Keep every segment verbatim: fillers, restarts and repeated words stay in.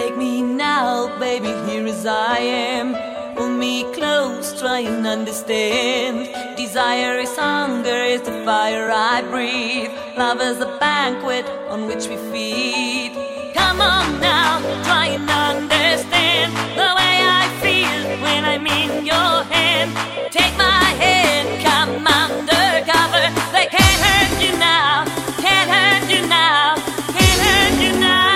Take me now, baby, here as I am. Pull me close, try and understand. Desire is hunger, is the fire I breathe. Love is a banquet on which we feed. Come on now, try and understand the way I feel when I'm in your hand. Take my hand, come undercover. They can't hurt you now, can't hurt you now, can't hurt you now.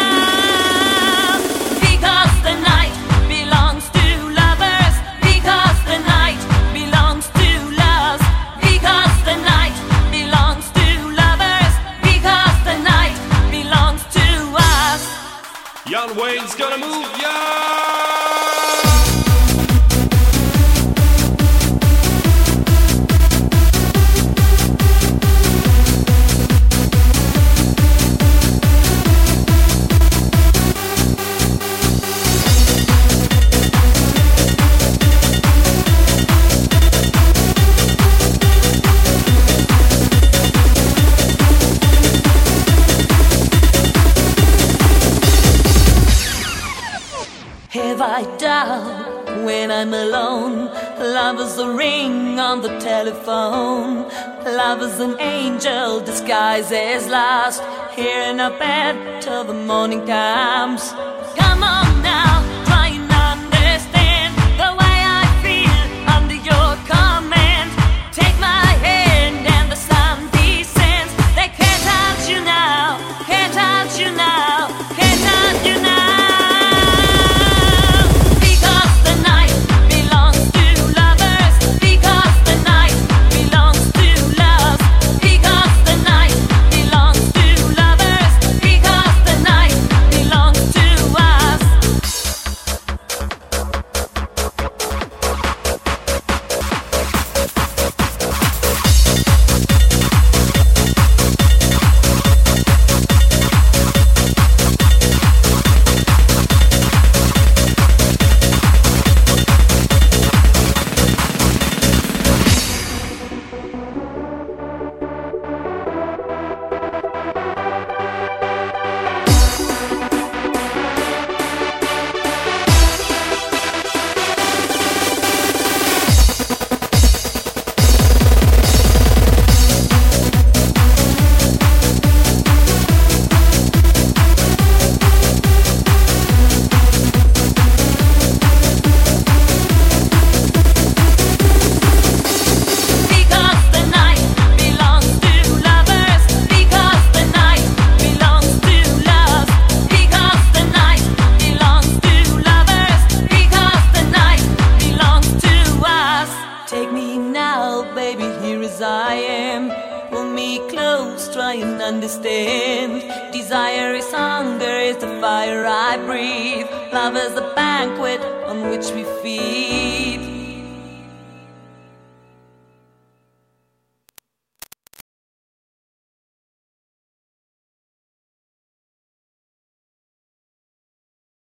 Because the night belongs to lovers. Because the night belongs to loves. Because the night belongs to lovers. Because the night belongs to us. Young Wayne's gonna move, yeah! Have I doubt when I'm alone? Love is a ring on the telephone. Love is an angel disguised as lost, here in a bed till the morning comes. Come on now, try and understand the way I feel under your command. Take my hand and the sun descends. They can't touch you now, can't touch you now, can't touch you now. Baby, here as I am. Pull me close, try and understand. Desire is hunger, is the fire I breathe. Love is a banquet on which we feed.